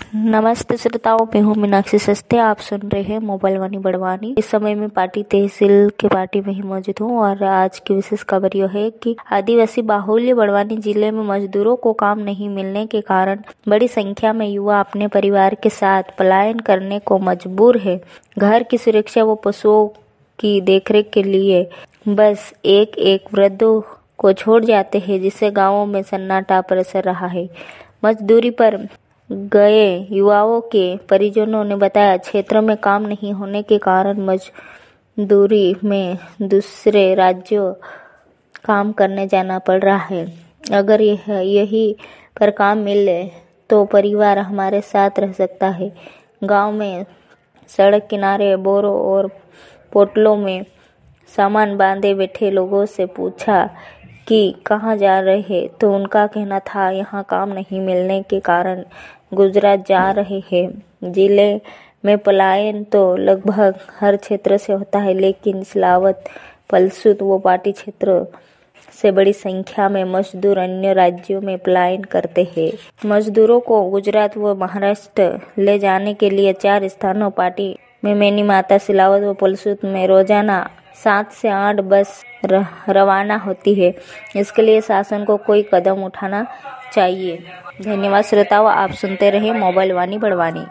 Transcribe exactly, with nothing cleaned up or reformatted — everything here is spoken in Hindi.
नमस्ते श्रोताओं, मैं हूँ मीनाक्षी सस्ते। आप सुन रहे हैं मोबाइल वाणी बड़वानी। इस समय में पार्टी तहसील के पार्टी में ही मौजूद हूँ और आज की विशेष खबर यह है कि आदिवासी बाहुल्य बड़वानी जिले में मजदूरों को काम नहीं मिलने के कारण बड़ी संख्या में युवा अपने परिवार के साथ पलायन करने को मजबूर है। घर की सुरक्षा व पशुओं की देखरेख के लिए बस एक एक वृद्धों को छोड़ जाते हैं, जिससे गाँवों में सन्नाटा पसर रहा है। मजदूरी पर गए युवाओं के परिजनों ने बताया, क्षेत्र में काम नहीं होने के कारण मजदूरी में दूसरे राज्यों काम करने जाना पड़ रहा है। अगर यह यही पर काम मिले तो परिवार हमारे साथ रह सकता है। गांव में सड़क किनारे बोरों और पोटलों में सामान बांधे बैठे लोगों से पूछा कि कहाँ जा रहे हैं, तो उनका कहना था यहाँ काम नहीं मिलने के कारण गुजरात जा रहे हैं। जिले में पलायन तो लगभग हर क्षेत्र से होता है, लेकिन सिलावत, पलसूत व पाटी क्षेत्र से बड़ी संख्या में मजदूर अन्य राज्यों में पलायन करते हैं। मजदूरों को गुजरात व महाराष्ट्र ले जाने के लिए चार स्थानों पाटी में मैनी माता, सिलावत व पलसूत में रोजाना सात से आठ बस रवाना होती है। इसके लिए शासन को कोई कदम उठाना चाहिए। धन्यवाद श्रोताओं, आप सुनते रहे मोबाइल वाणी बड़वानी।